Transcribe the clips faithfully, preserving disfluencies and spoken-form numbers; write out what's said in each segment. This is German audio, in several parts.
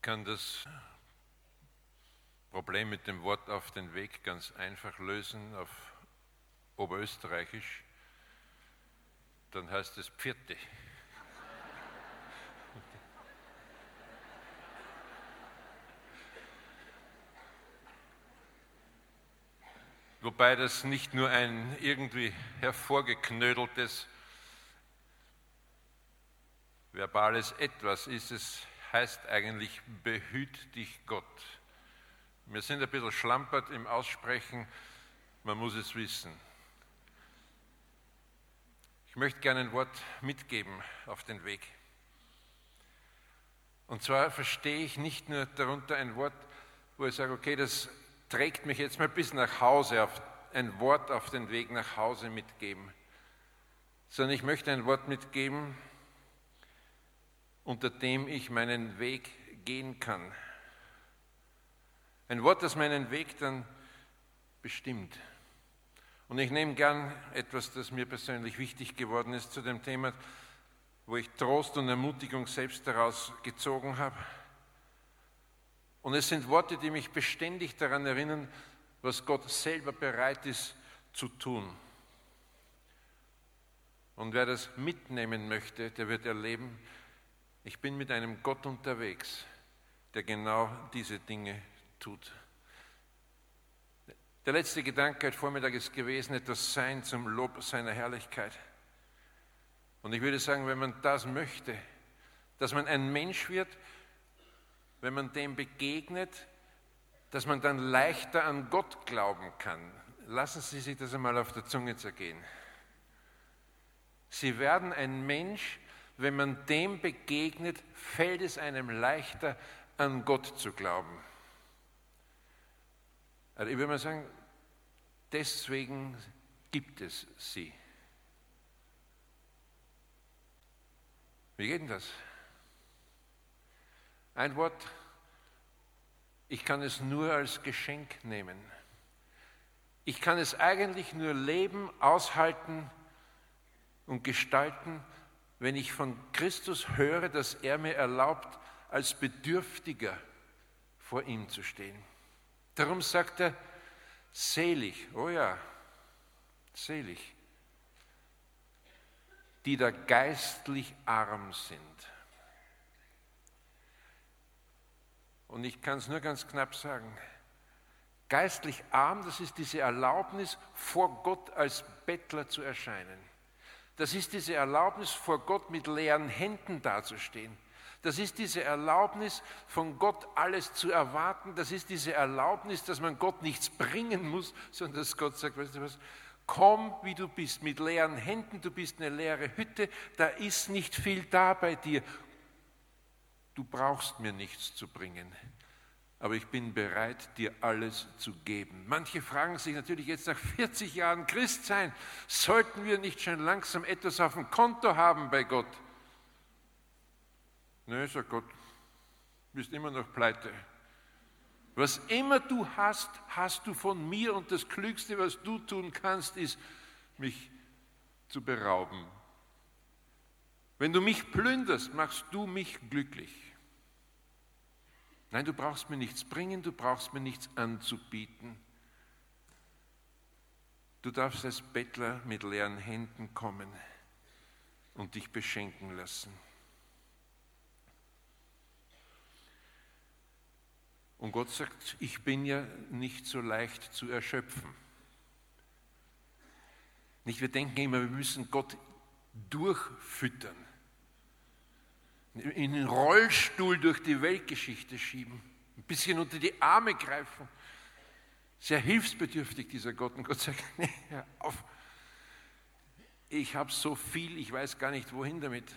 kann das Problem mit dem Wort auf den Weg ganz einfach lösen auf Oberösterreichisch. Dann heißt es Pfiate. Wobei das nicht nur ein irgendwie hervorgeknödeltes verbales Etwas ist, es heißt eigentlich, behüt dich Gott. Wir sind ein bisschen schlampert im Aussprechen, man muss es wissen. Ich möchte gerne ein Wort mitgeben auf den Weg. Und zwar verstehe ich nicht nur darunter ein Wort, wo ich sage, okay, das trägt mich jetzt mal bis nach Hause, auf ein Wort auf den Weg nach Hause mitgeben, sondern ich möchte ein Wort mitgeben, unter dem ich meinen Weg gehen kann. Ein Wort, das meinen Weg dann bestimmt. Und ich nehme gern etwas, das mir persönlich wichtig geworden ist zu dem Thema, wo ich Trost und Ermutigung selbst daraus gezogen habe. Und es sind Worte, die mich beständig daran erinnern, was Gott selber bereit ist zu tun. Und wer das mitnehmen möchte, der wird erleben, ich bin mit einem Gott unterwegs, der genau diese Dinge tut. Der letzte Gedanke heute Vormittag ist gewesen, etwas sein zum Lob seiner Herrlichkeit. Und ich würde sagen, wenn man das möchte, dass man ein Mensch wird, wenn man dem begegnet, dass man dann leichter an Gott glauben kann. Lassen Sie sich das einmal auf der Zunge zergehen. Sie werden ein Mensch, wenn man dem begegnet, fällt es einem leichter, an Gott zu glauben. Also ich würde mal sagen, deswegen gibt es sie. Wie geht denn das? Ein Wort, ich kann es nur als Geschenk nehmen. Ich kann es eigentlich nur leben, aushalten und gestalten, wenn ich von Christus höre, dass er mir erlaubt, als Bedürftiger vor ihm zu stehen. Darum sagt er, selig, oh ja, selig, die da geistlich arm sind. Und ich kann es nur ganz knapp sagen, geistlich arm, das ist diese Erlaubnis, vor Gott als Bettler zu erscheinen. Das ist diese Erlaubnis, vor Gott mit leeren Händen dazustehen. Das ist diese Erlaubnis, von Gott alles zu erwarten. Das ist diese Erlaubnis, dass man Gott nichts bringen muss, sondern dass Gott sagt, weißt du was, komm, wie du bist, mit leeren Händen, du bist eine leere Hütte, da ist nicht viel da bei dir. Du brauchst mir nichts zu bringen, aber ich bin bereit, dir alles zu geben. Manche fragen sich natürlich jetzt nach vierzig Jahren Christsein, sollten wir nicht schon langsam etwas auf dem Konto haben bei Gott? Nö, sagt Gott, du bist immer noch pleite. Was immer du hast, hast du von mir und das Klügste, was du tun kannst, ist, mich zu berauben. Wenn du mich plünderst, machst du mich glücklich. Nein, du brauchst mir nichts bringen, du brauchst mir nichts anzubieten. Du darfst als Bettler mit leeren Händen kommen und dich beschenken lassen. Und Gott sagt, ich bin ja nicht so leicht zu erschöpfen. Nicht, wir denken immer, wir müssen Gott durchfüttern, in den Rollstuhl durch die Weltgeschichte schieben, ein bisschen unter die Arme greifen. Sehr hilfsbedürftig, dieser Gott. Und Gott sagt, nee, hör auf, ich habe so viel, ich weiß gar nicht, wohin damit.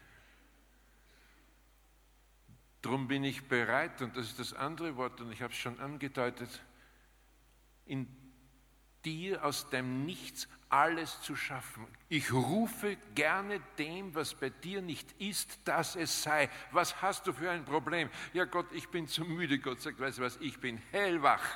Drum bin ich bereit, und das ist das andere Wort, und ich habe es schon angedeutet, in dir aus dem Nichts alles zu schaffen. Ich rufe gerne dem, was bei dir nicht ist, dass es sei. Was hast du für ein Problem? Ja Gott, ich bin zu müde. Gott sagt, weißt du was, ich bin hellwach.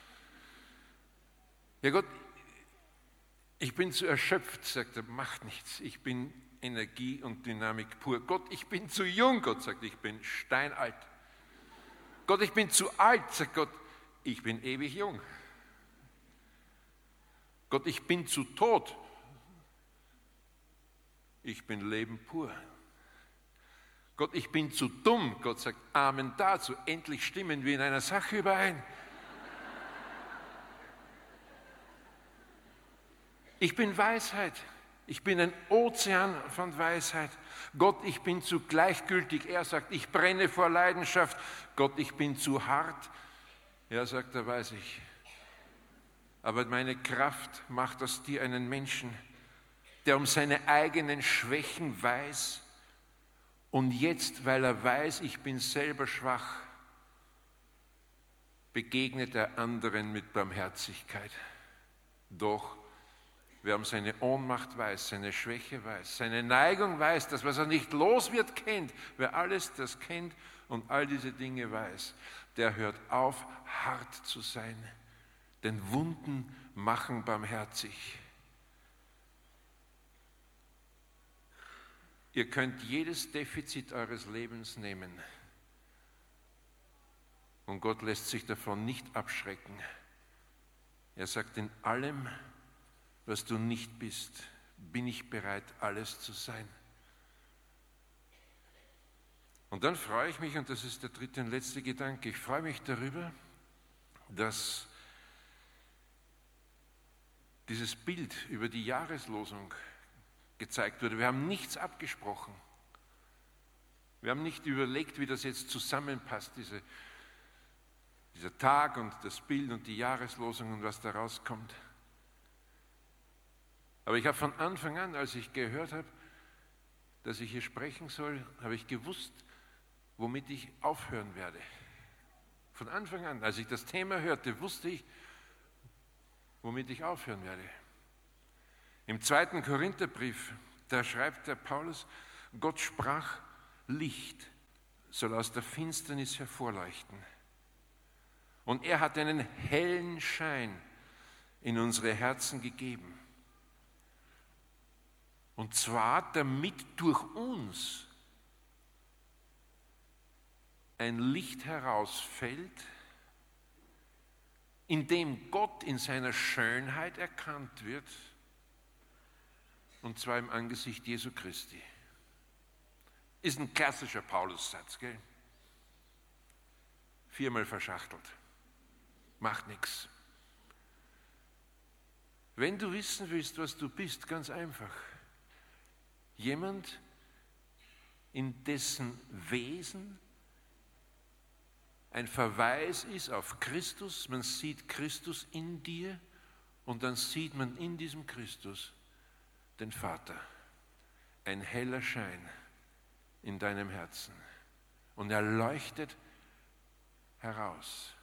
Ja Gott, ich bin zu erschöpft, sagt er, macht nichts. Ich bin Energie und Dynamik pur. Gott, ich bin zu jung. Gott sagt, ich bin steinalt. Gott, ich bin zu alt. Sagt Gott, ich bin ewig jung. Gott, ich bin zu tot. Ich bin Leben pur. Gott, ich bin zu dumm. Gott sagt, Amen dazu. Endlich stimmen wir in einer Sache überein. Ich bin Weisheit. Ich bin ein Ozean von Weisheit. Gott, ich bin zu gleichgültig. Er sagt, ich brenne vor Leidenschaft. Gott, ich bin zu hart. Er sagt, da weiß ich. Aber meine Kraft macht aus dir einen Menschen, der um seine eigenen Schwächen weiß. Und jetzt, weil er weiß, ich bin selber schwach, begegnet er anderen mit Barmherzigkeit. Doch wer um seine Ohnmacht weiß, seine Schwäche weiß, seine Neigung weiß, das, was er nicht los wird, kennt, wer alles das kennt und all diese Dinge weiß, der hört auf, hart zu sein, denn Wunden machen barmherzig. Ihr könnt jedes Defizit eures Lebens nehmen und Gott lässt sich davon nicht abschrecken. Er sagt, in allem, was du nicht bist, bin ich bereit, alles zu sein. Und dann freue ich mich, und das ist der dritte und letzte Gedanke, ich freue mich darüber, dass dieses Bild über die Jahreslosung gezeigt wurde. Wir haben nichts abgesprochen. Wir haben nicht überlegt, wie das jetzt zusammenpasst, diese, dieser Tag und das Bild und die Jahreslosung und was da rauskommt. Aber ich habe von Anfang an, als ich gehört habe, dass ich hier sprechen soll, habe ich gewusst, womit ich aufhören werde. Von Anfang an, als ich das Thema hörte, wusste ich, womit ich aufhören werde. Im zweiten Korintherbrief, da schreibt der Paulus, Gott sprach, Licht soll aus der Finsternis hervorleuchten. Und er hat einen hellen Schein in unsere Herzen gegeben. Und zwar, damit durch uns ein Licht herausfällt, in dem Gott in seiner Schönheit erkannt wird, und zwar im Angesicht Jesu Christi. Ist ein klassischer Paulussatz, gell? Viermal verschachtelt. Macht nichts. Wenn du wissen willst, was du bist, ganz einfach. Jemand, in dessen Wesen ein Verweis ist auf Christus, man sieht Christus in dir und dann sieht man in diesem Christus den Vater. Ein heller Schein in deinem Herzen und er leuchtet heraus.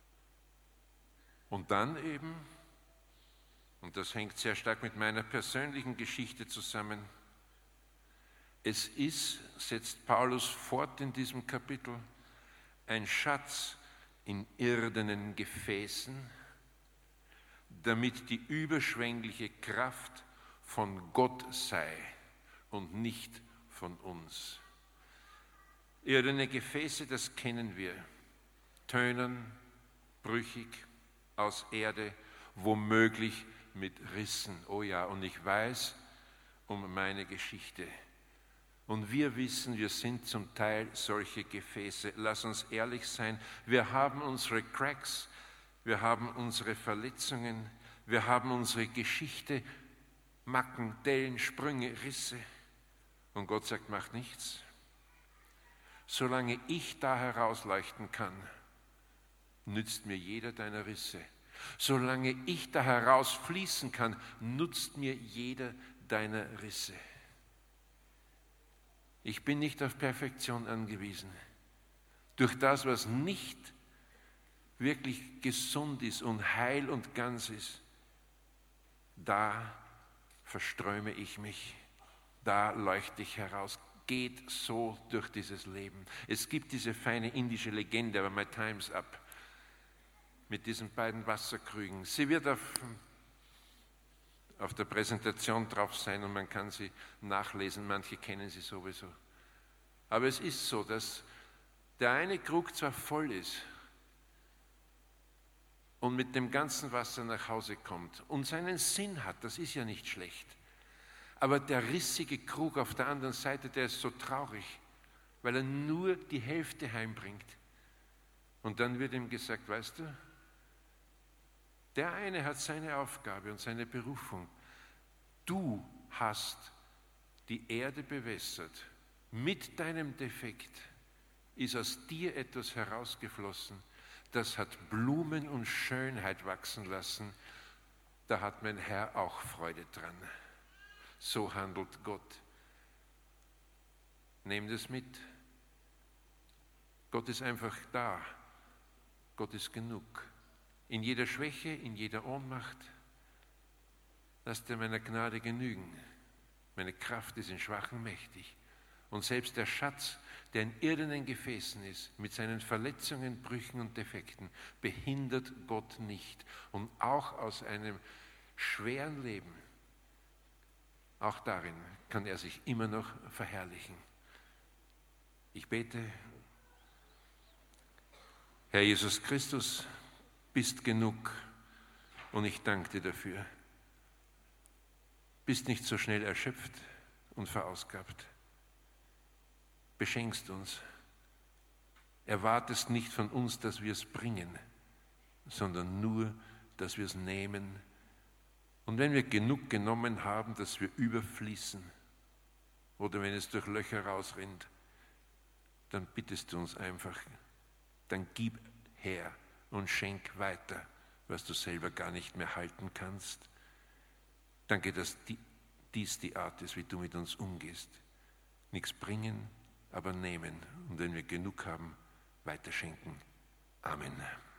Und dann eben, und das hängt sehr stark mit meiner persönlichen Geschichte zusammen, es ist, setzt Paulus fort in diesem Kapitel, ein Schatz in irdenen Gefäßen, damit die überschwängliche Kraft von Gott sei und nicht von uns. Irdene Gefäße, das kennen wir, tönen, brüchig, aus Erde, womöglich mit Rissen. Oh ja, und ich weiß um meine Geschichte. Und wir wissen, wir sind zum Teil solche Gefäße. Lass uns ehrlich sein, wir haben unsere Cracks, wir haben unsere Verletzungen, wir haben unsere Geschichte, Macken, Dellen, Sprünge, Risse. Und Gott sagt, mach nichts. Solange ich da herausleuchten kann, nützt mir jeder deiner Risse. Solange ich da herausfließen kann, nutzt mir jeder deiner Risse. Ich bin nicht auf Perfektion angewiesen. Durch das, was nicht wirklich gesund ist und heil und ganz ist, da verströme ich mich, da leuchte ich heraus. Geht so durch dieses Leben. Es gibt diese feine indische Legende, aber my time's up, mit diesen beiden Wasserkrügen. Sie wird auf, auf der Präsentation drauf sein und man kann sie nachlesen, manche kennen sie sowieso. Aber es ist so, dass der eine Krug zwar voll ist und mit dem ganzen Wasser nach Hause kommt und seinen Sinn hat, das ist ja nicht schlecht, aber der rissige Krug auf der anderen Seite, der ist so traurig, weil er nur die Hälfte heimbringt. Und dann wird ihm gesagt, weißt du, der eine hat seine Aufgabe und seine Berufung. Du hast die Erde bewässert. Mit deinem Defekt ist aus dir etwas herausgeflossen, das hat Blumen und Schönheit wachsen lassen. Da hat mein Herr auch Freude dran. So handelt Gott. Nehmt es mit. Gott ist einfach da. Gott ist genug. In jeder Schwäche, in jeder Ohnmacht. Lass dir meiner Gnade genügen. Meine Kraft ist in Schwachen mächtig. Und selbst der Schatz, der in irdenen Gefäßen ist, mit seinen Verletzungen, Brüchen und Defekten, behindert Gott nicht. Und auch aus einem schweren Leben, auch darin kann er sich immer noch verherrlichen. Ich bete, Herr Jesus Christus, bist genug und ich danke dir dafür. Bist nicht so schnell erschöpft und verausgabt. Beschenkst uns. Erwartest nicht von uns, dass wir es bringen, sondern nur, dass wir es nehmen. Und wenn wir genug genommen haben, dass wir überfließen oder wenn es durch Löcher rausrinnt, dann bittest du uns einfach, dann gib her und schenk weiter, was du selber gar nicht mehr halten kannst. Danke, dass die, dies die Art ist, wie du mit uns umgehst. Nichts bringen, aber nehmen. Und wenn wir genug haben, weiterschenken. Amen.